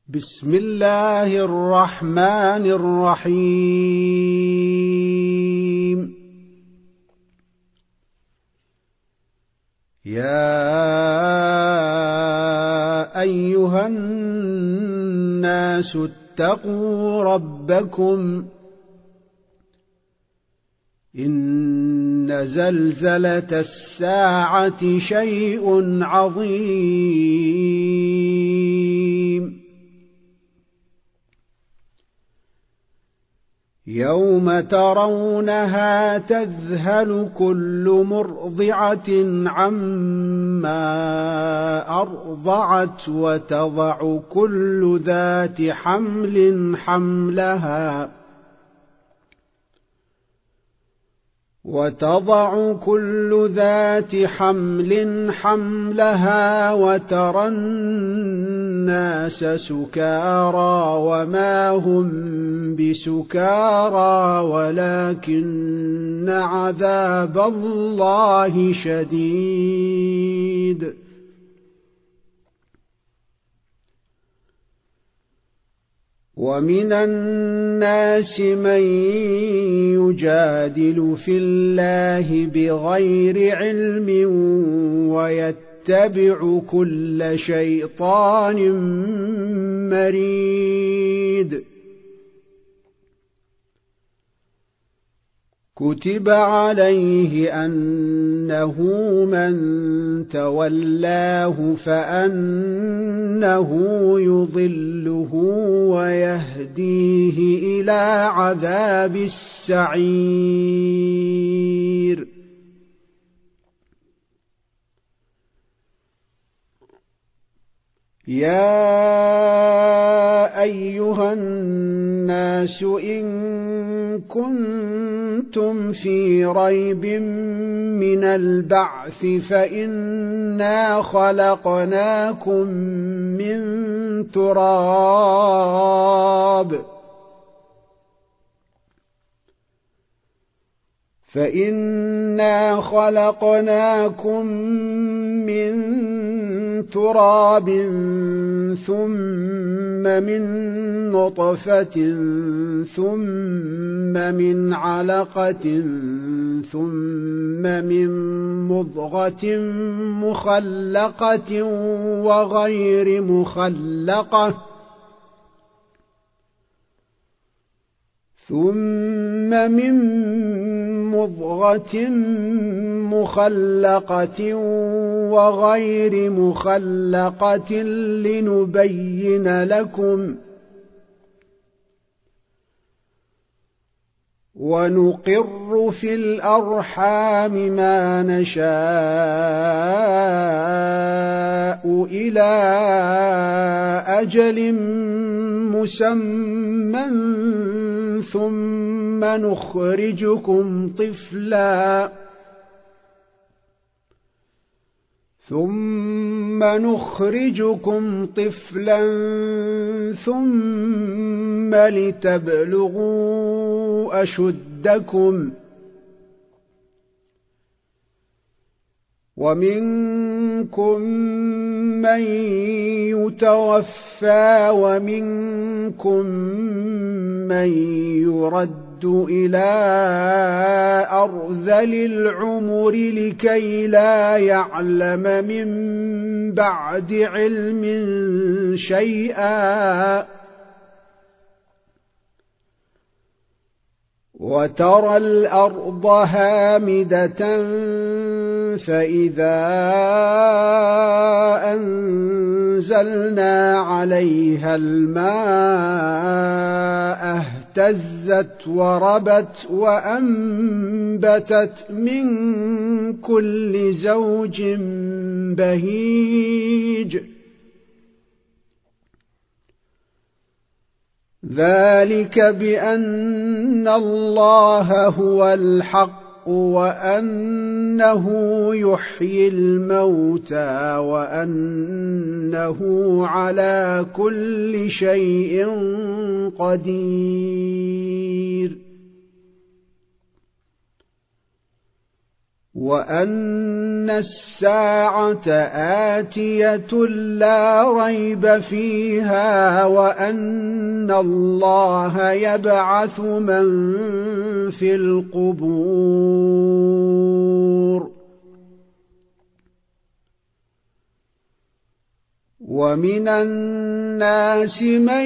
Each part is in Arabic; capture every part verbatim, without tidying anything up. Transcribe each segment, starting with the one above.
بسم الله الرحمن الرحيم. يا أيها الناس اتقوا ربكم إن زلزلة الساعة شيء عظيم يوم ترونها تذهل كل مرضعة عما أرضعت وتضع كل ذات حمل حملها وتضع كل ذات حمل حملها وترى الناس سكارى وما هم بسكارى ولكن عذاب الله شديد. ومن الناس من يجادل في الله بغير علم ويتبع كل شيطان مريد. كتب عليه أنه من تولاه فأنه يضله ويهديه إلى عذاب السعير. يا أيها الناس إن كنتم في ريب من البعث فإنا خلقناكم من تراب فإنا خلقناكم من تراب ثم من نطفة ثم من علقة ثم من مضغة مخلقة وغير مخلقة ثم من مضغة مخلقة وغير مخلقة لنبين لكم ونقر في الأرحام ما نشاء إلى أجل مسمى ثم نخرجكم طفلا ثم نخرجكم طفلا ثم لتبلغوا أشدكم ومنكم من يتوفى ومنكم من يرد إلى أرذل العمر لكي لا يعلم من بعد علم شيئا. وترى الأرض هامدة فإذا أنزلنا عليها الماء اهتزت وربت وأنبتت من كل زوج بهيج. ذلك بأن الله هو الحق وأنه يحيي الموتى وأنه على كل شيء قدير. وأن الساعة آتية لا ريب فيها وأن الله يبعث من في القبور ومن الناس من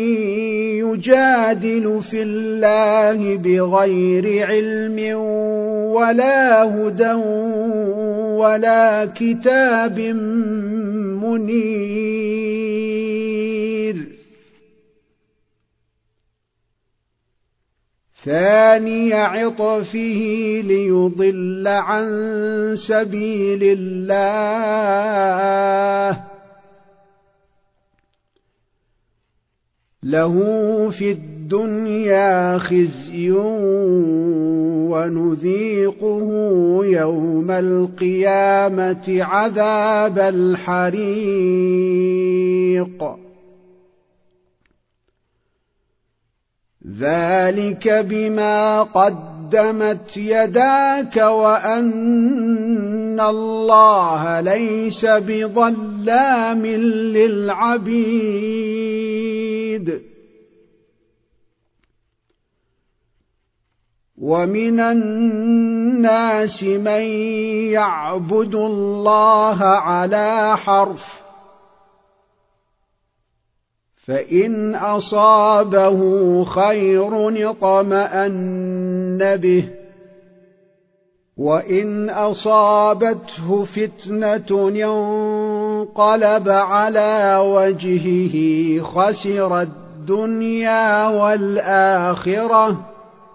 يجادل في الله بغير علم ولا هدى ولا كتاب منير ثاني عطفه ليضل عن سبيل الله له في الدنيا خزي ونذيقه يوم القيامة عذاب الحريق ذلك بما قدمت يداك وأن الله ليس بظلام للعبيد ومن الناس من يعبد الله على حرف فإن أصابه خير اطمأن به وإن أصابته فتنة انقلب على وجهه خسر الدنيا والآخرة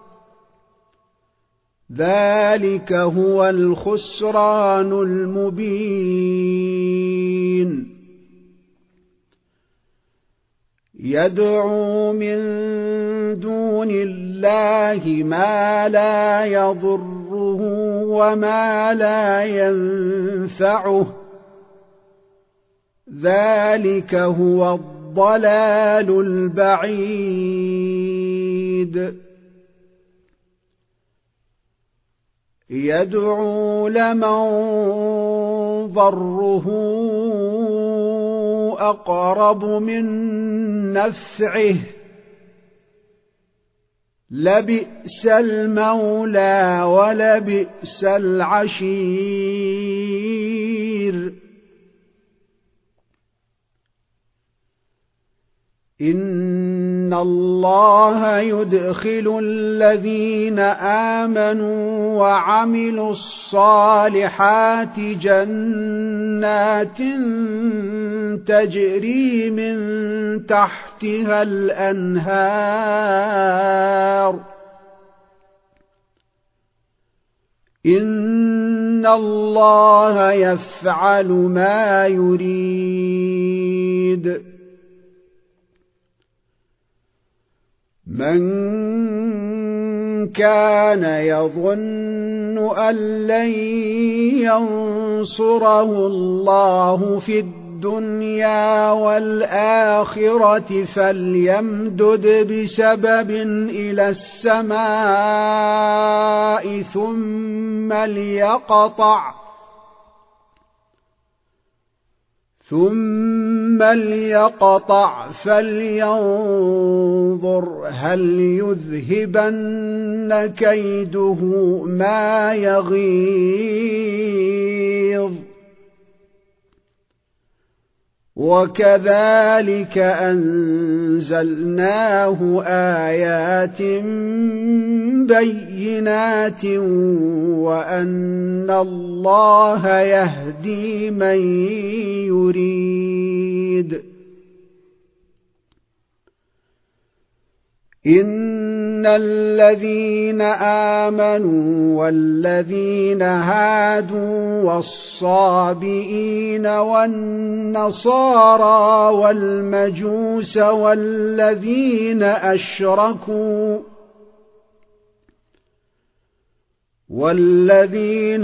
ذلك هو الخسران المبين يدعو من دون الله ما لا يضره وما لا ينفعه ذلك هو الضلال البعيد يدعو لمن ضره أقرب من نفعه لبئس المولى ولبئس العشير إن الله يدخل الذين آمنوا وعملوا الصالحات جنات تجري من تحتها الأنهار إن الله يفعل ما يريد من كان يظن أن لن ينصره الله في الدنيا والآخرة فليمدد بسبب إلى السماء ثم ليقطع ثم ليقطع فلينظر هل يذهبن كيده ما يغيظ وكذلك أنزلناه آيات بينات وأن الله يهدي من يريد إن الذين آمنوا والذين هادوا والصابئين والنصارى والمجوس والذين أشركوا والذين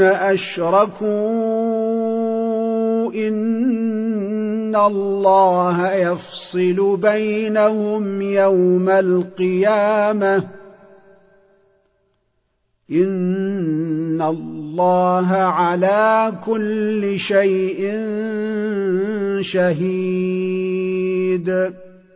أشركوا إن الله يفصل بينهم يوم القيامة إن إن الله على كل شيء شهيد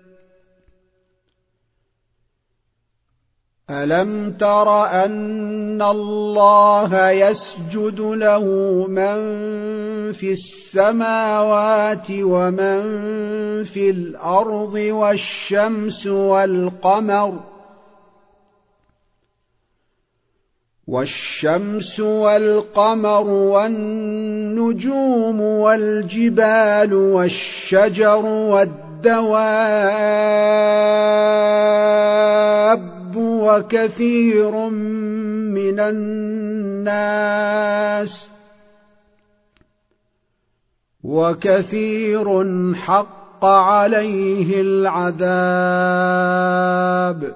ألم تر أن الله يسجد له من في السماوات ومن في الأرض والشمس والقمر والشمس والقمر والنجوم والجبال والشجر والدواب وكثير من الناس وكثير حق عليه العذاب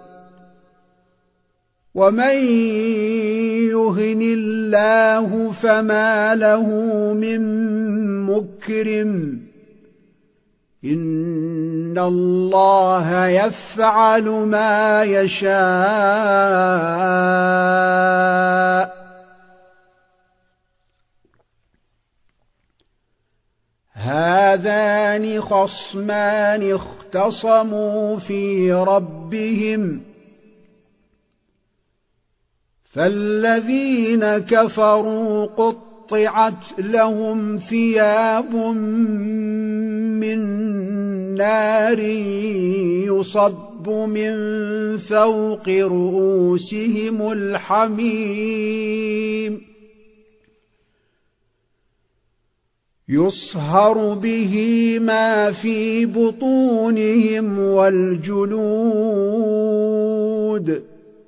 ومن يهن الله فما له من مكرم إن الله يفعل ما يشاء هذان خصمان اختصموا في ربهم فالذين كفروا قطعت لهم ثياب من نار يصب من فوق رؤوسهم الحميم يصهر به ما في بطونهم والجلود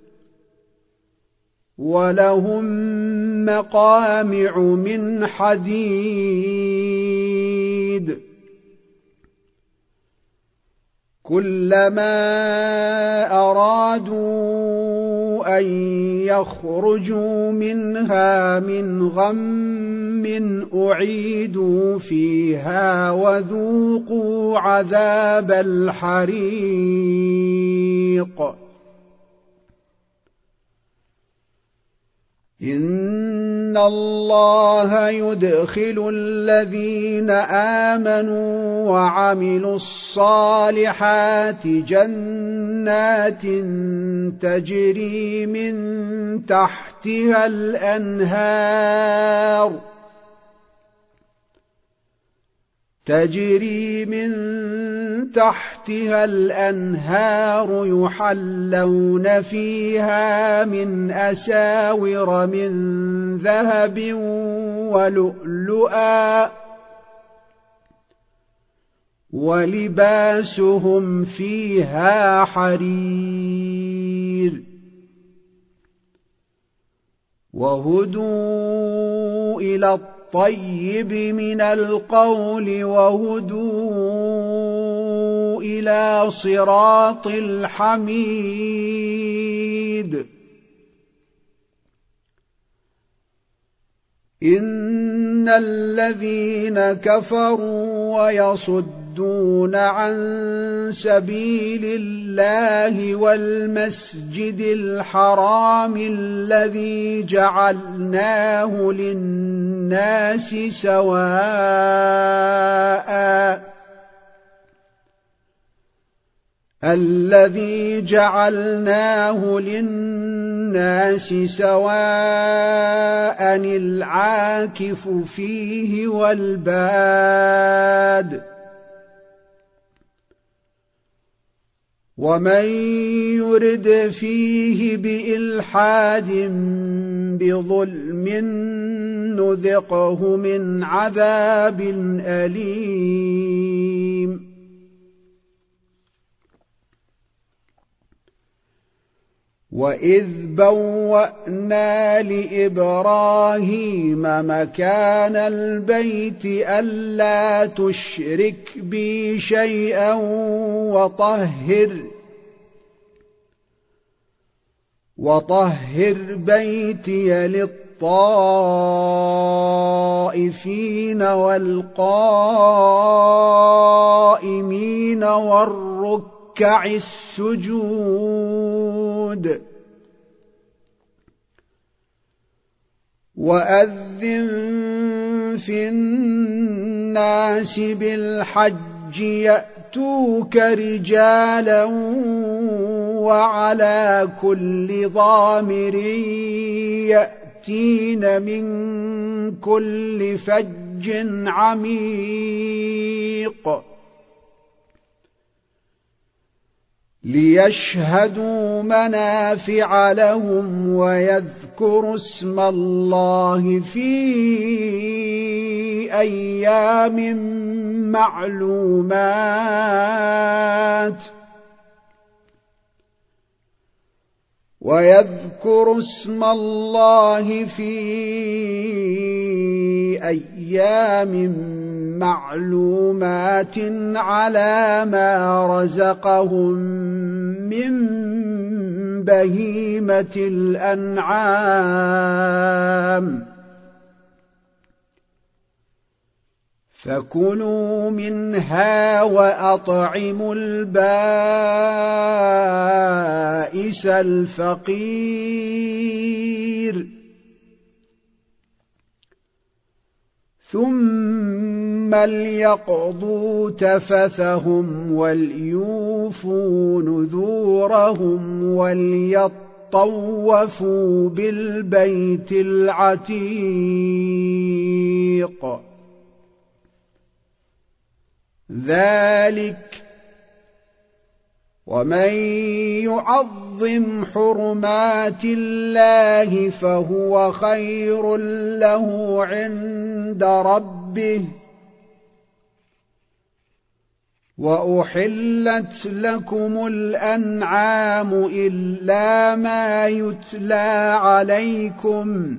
ولهم مقامع من حديد كلما أرادوا أن يخرجوا منها من غم أعيدوا فيها وذوقوا عذاب الحريق إن الله يدخل الذين آمنوا وعملوا الصالحات جنات تجري من تحتها الأنهار تجري من تحتها الأنهار يحلون فيها من أساور من ذهب ولؤلؤا ولباسهم فيها حرير وهدوا إلى الطيب من القول وهدوا إلى صراط الحميد إن الذين كفروا ويصدون عن سبيل الله والمسجد الحرام الذي جعلناه للناس سواء الذي جعلناه للناس سواء العاكف فيه والباد ومن يرد فيه بإلحاد بظلم نذقه من عذاب أليم وإذ بوأنا لإبراهيم مكان البيت ألا تشرك بي شيئا وطهر وطهر بيتي للطائفين والقائمين والركع السجود وأذن في الناس بالحج يأتوك رجالا وعلى كل ضامر يأتين من كل فج عميق ليشهدوا منافع لهم ويذكروا اسم الله في أيام معلومات ويذكروا اسم الله في أيام معلومات على ما رزقهم من بهيمة الأنعام فكلوا منها وأطعموا البائس الفقير ثم ليقضوا تفثهم وليوفوا نذورهم وليطوفوا بالبيت العتيق ذلك ومن يعظم حرمات الله فهو خير له عند ربه وأحلت لكم الأنعام إلا ما يتلى عليكم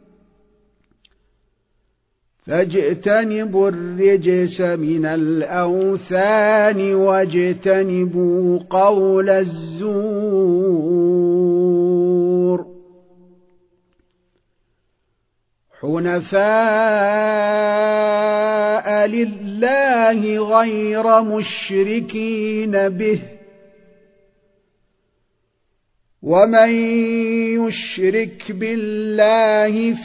فاجتنبوا الرجس من الأوثان واجتنبوا قول الزور حنفاء لله غير مشركين به ومن يشرك بالله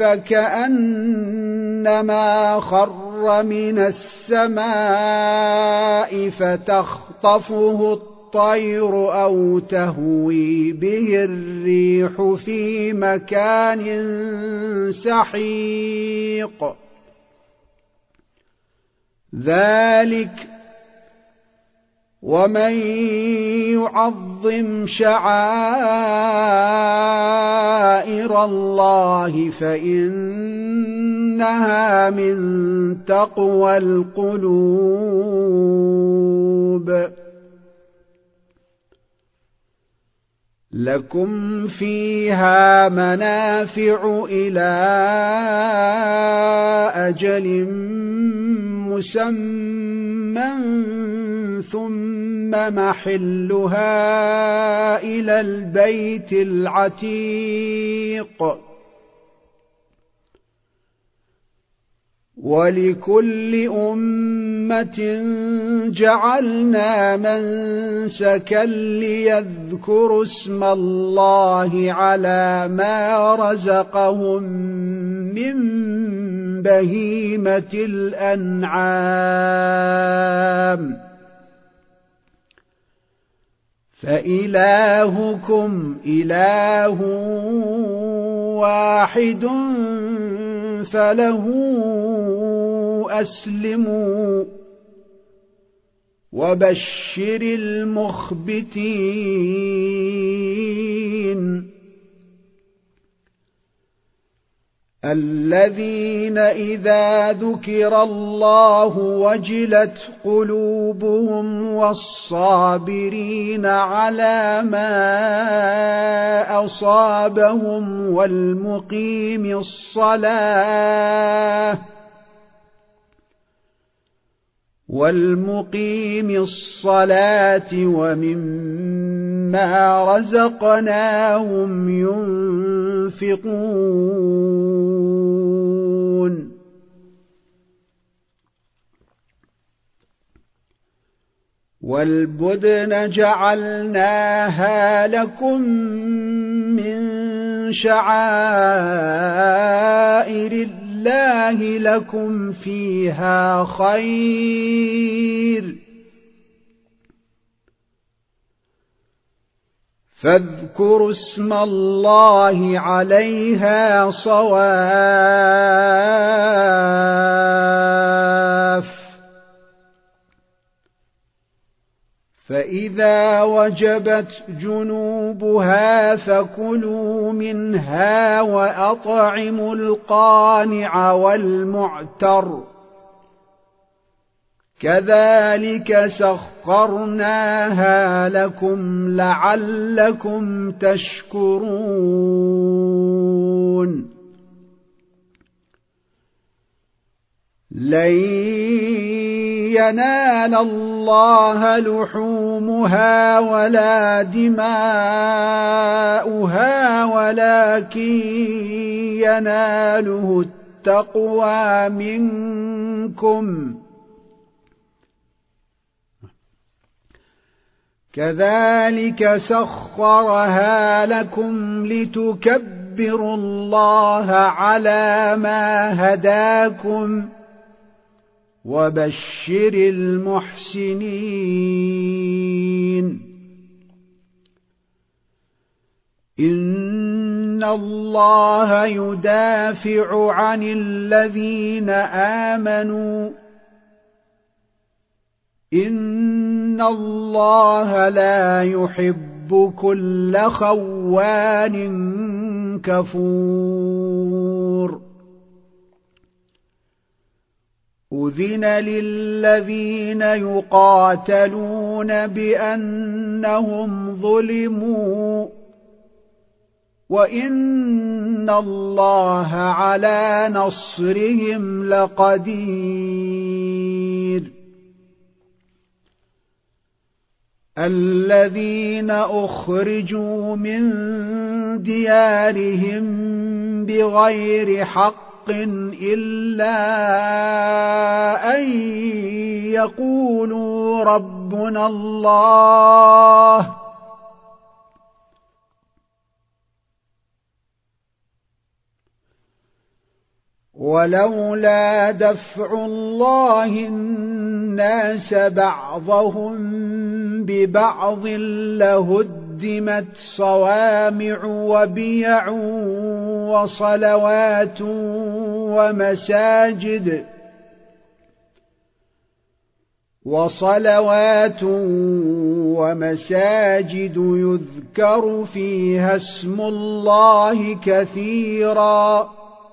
فكأنما خر من السماء فتخطفه الطير أو تهوي به الريح في مكان سحيق ذلك ومن يعظم شعائر الله فإنها من تقوى القلوب لكم فيها منافع إلى أجل مسمى ثم محلها إلى البيت العتيق ولكل أمة جعلنا منسكا ليذكروا اسم الله على ما رزقهم من بهيمة الأنعام فإلهكم إله واحد فله أسلموا وبشر المخبتين الذين إذا ذكر الله وجلت قلوبهم والصابرين على ما أصابهم والمقيم الصلاة والمقيم الصلاة ومما رزقناهم ينفقون والبدن جعلناها لكم من شعائر الله لكم فيها خير فاذكروا اسم الله عليها صواف فإذا وجبت جنوبها فكلوا منها وأطعموا القانع والمعتر كذلك سخرناها لكم لعلكم تشكرون لن ينال الله لحومها ولا دماؤها ولكن يناله التقوى منكم كذلك سخرها لكم لتكبروا الله على ما هداكم وبشر المحسنين إن الله يدافع عن الذين آمنوا إن الله لا يحب كل خوان كفور أذن للذين يقاتلون بأنهم ظلموا وإن الله على نصرهم لقدير الذين أخرجوا من ديارهم بغير حق إلا أن يقولوا ربنا الله ولولا دفع الله الناس بعضهم ببعض لهدمت صوامع وبيع وصلوات ومساجد وصلوات ومساجد يذكر فيها اسم الله كثيرا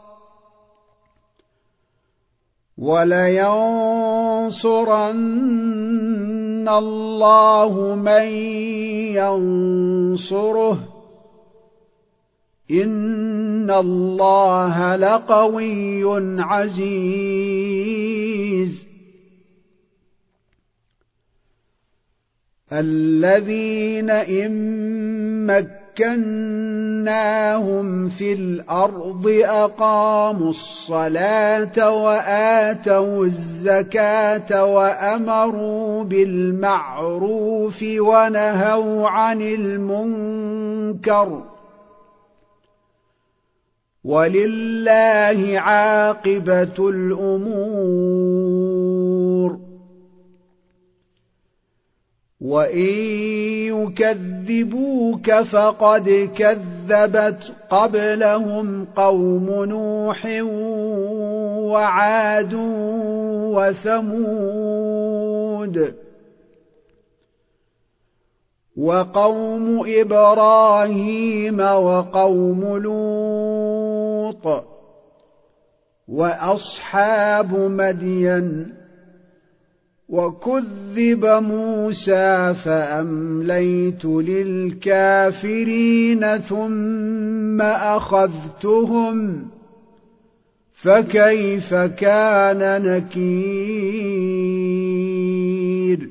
ولينصرن الله من ينصره إن الله لقوي عزيز الذين إن مكناهم في الأرض أقاموا الصلاة وآتوا الزكاة وأمروا بالمعروف ونهوا عن المنكر ولله عاقبة الأمور وإن يكذبوك فقد كذبت قبلهم قوم نوح وعاد وثمود وقوم إبراهيم وقوم لوط وأصحاب مدين وكذب موسى فأمليت للكافرين ثم أخذتهم فكيف كان نكير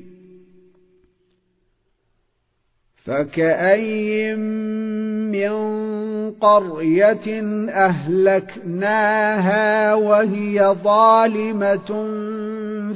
فكأي من قرية أهلكناها وهي ظالمة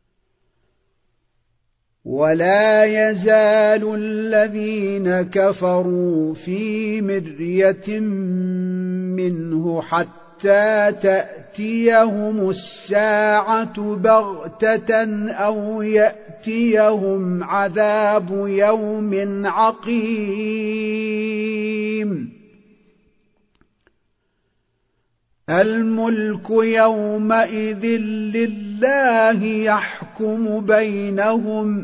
ولا يزال الذين كفروا في مرية منه حتى تأتيهم الساعة بغتة أو يأتيهم عذاب يوم عقيم. الملك يومئذ لله يحكم بينهم،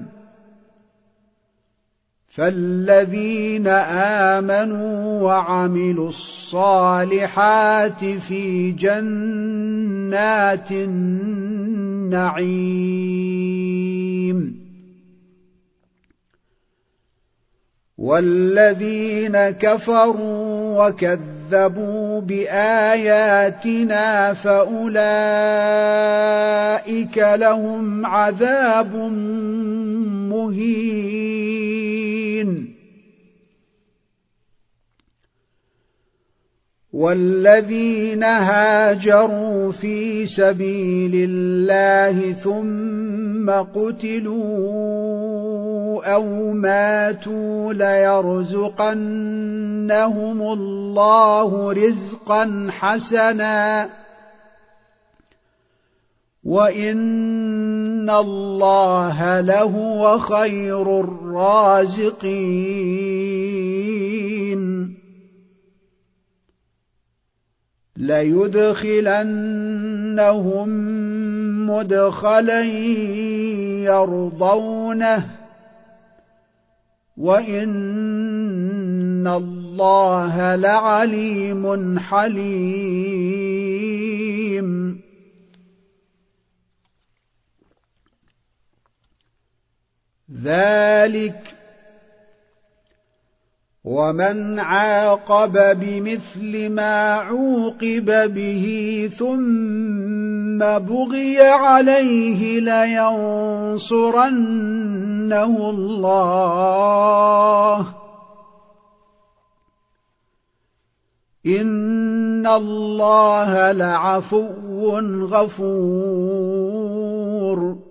فالذين آمنوا وعملوا الصالحات في جنات النعيم، والذين كفروا وكذبوا بآياتنا فأولئك لهم عذاب مهين. والذين هاجروا في سبيل الله ثم قتلوا أو ماتوا ليرزقنهم الله رزقا حسنا وإن الله لهو خير الرازقين. ليدخلنهم مدخلا يرضونه وإن الله لعليم حليم. ذلك ومن عاقب بمثل ما عوقب به ثم بغي عليه لينصرنه الله إن الله لعفو غفور.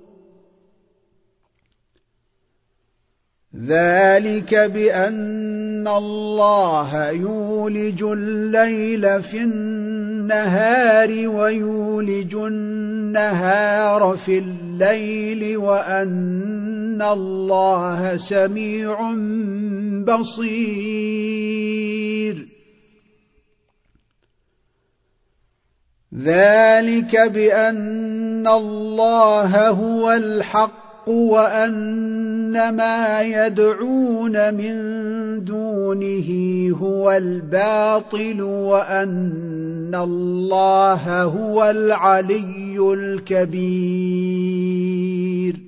ذلك بأن الله يولج الليل في النهار ويولج النهار في الليل وأن الله سميع بصير. ذلك بأن الله هو الحق وأن ما يدعون من دونه هو الباطل وأن الله هو العلي الكبير.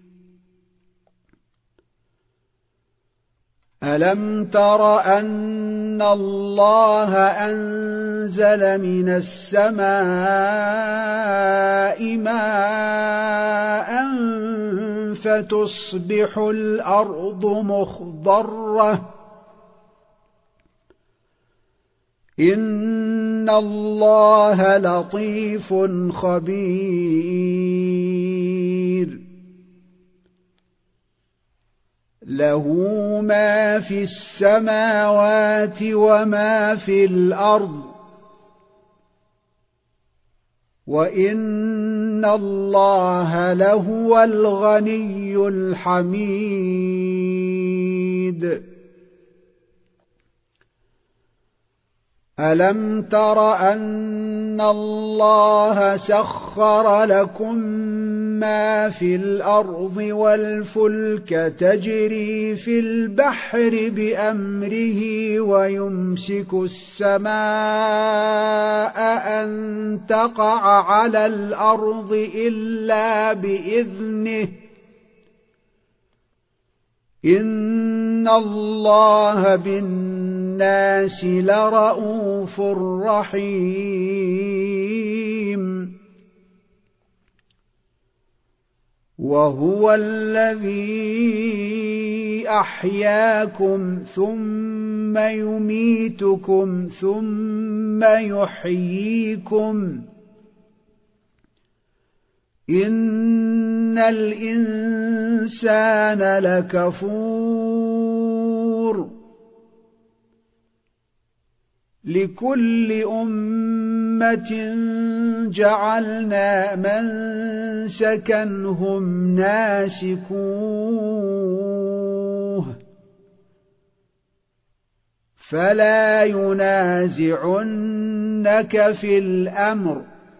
ألم تر أن الله أنزل من السماء ماء فتصبح الأرض مخضرة إن الله لطيف خبير. له ما في السماوات وما في الأرض وإن الله لهو الغني الحميد. ألم تر أن الله سخر لكم ما في الأرض والفلك تجري في البحر بأمره ويمسك السماء أن تقع على الأرض إلا بإذنه إن الله بالناس لرءوف رحيم. وهو الذي أحياكم ثم يميتكم ثم يحييكم إن الإنسان لكفور لكل أمة جعلنا منسكا هم ناسكوه فلا ينازعنك في الأمر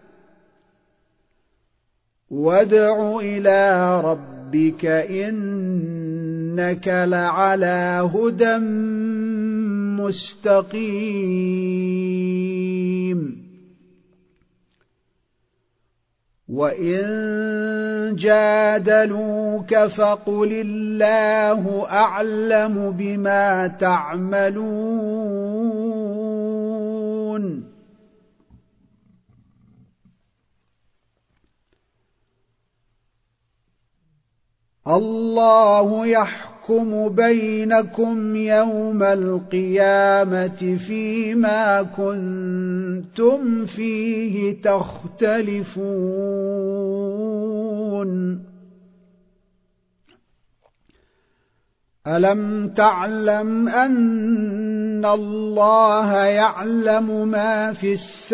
وادع إلى ربك إنك لعلى هدى مستقيم وإن جادلوك فقل الله أعلم بما تعملون الله يحكم بينكم يوم القيامة فيما كنتم فيه تختلفون ألم تعلم أن الله يعلم ما في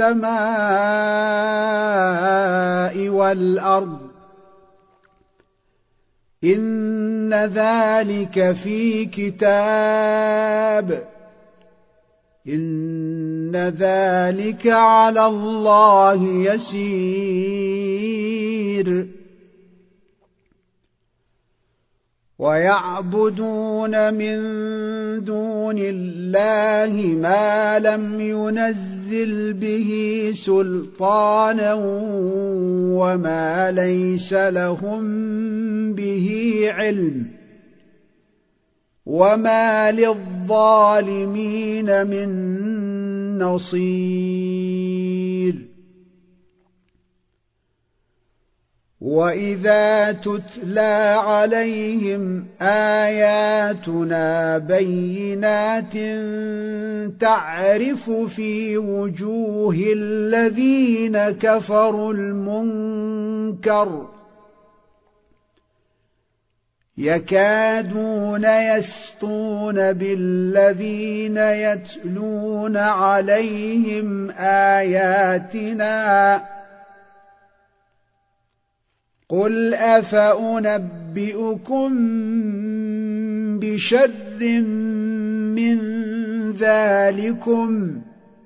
السماء والأرض إن ذلك في كتاب إن ذلك على الله يسير ويعبدون من دون الله ما لم ينزل به سلطانا وما ليس لهم به علم وما للظالمين من نصير وإذا تتلى عليهم آياتنا بينات تعرف في وجوه الذين كفروا المنكر يكادون يسطون بالذين يتلون عليهم آياتنا قل أفأنبئكم بشر من ذلكم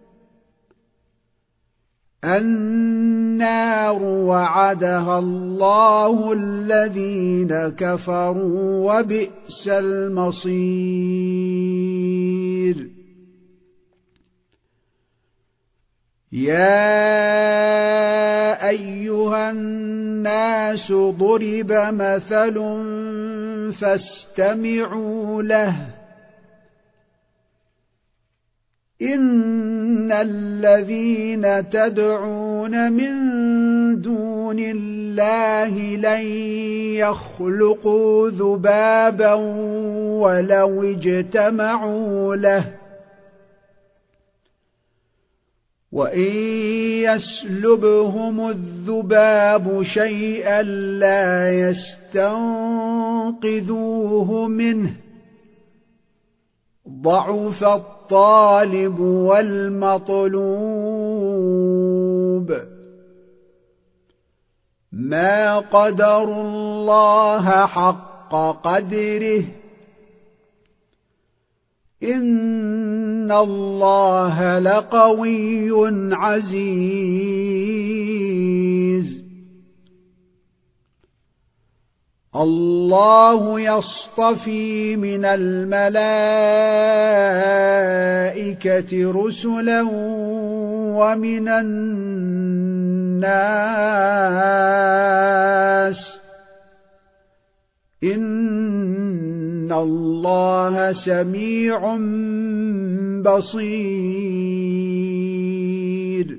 النار وعدها الله الذين كفروا وبئس المصير يا أيها الناس ضرب مثل فاستمعوا له إن الذين تدعون من دون الله لن يخلقوا ذبابا ولو اجتمعوا له وإن يسلبهم الذباب شيئا لا يستنقذوه منه ضعف الطالب والمطلوب ما قدروا الله حق قدره إن الله لقوي عزيز الله يصطفي من الملائكة رسلا ومن الناس إن الله سميع بصير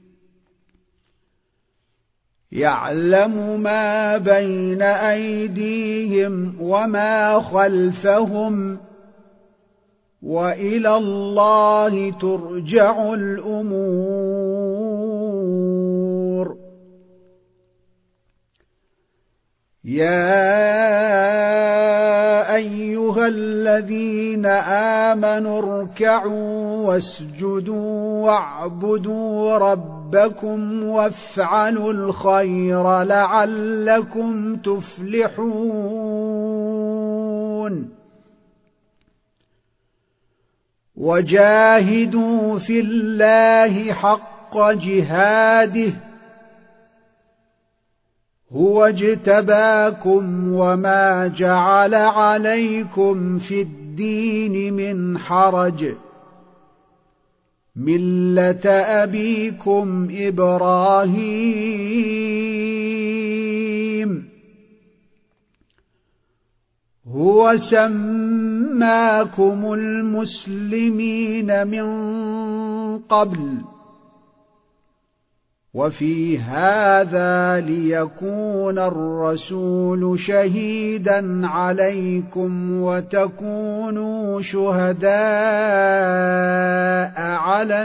يعلم ما بين أيديهم وما خلفهم وإلى الله ترجع الأمور يا أيها الذين آمنوا اركعوا واسجدوا واعبدوا ربكم وافعلوا الخير لعلكم تفلحون وجاهدوا في الله حق جهاده هو اجتباكم وما جعل عليكم في الدين من حرج ملة أبيكم إبراهيم هو سماكم المسلمين من قبل وفي هذا ليكون الرسول شهيدا عليكم وتكونوا شهداء على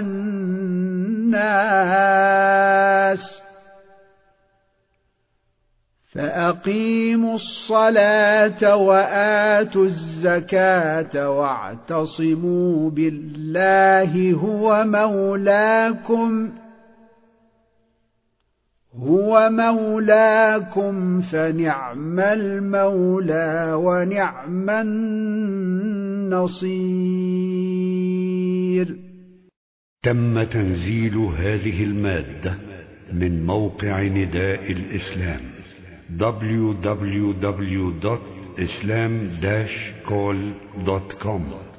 الناس فأقيموا الصلاة وآتوا الزكاة واعتصموا بالله هو مولاكم هو مولاكم فنعم المولى ونعم النصير. تم تنزيل هذه المادة من موقع نداء الإسلام دبليو دبليو دبليو دوت إسلام داش كول دوت كوم.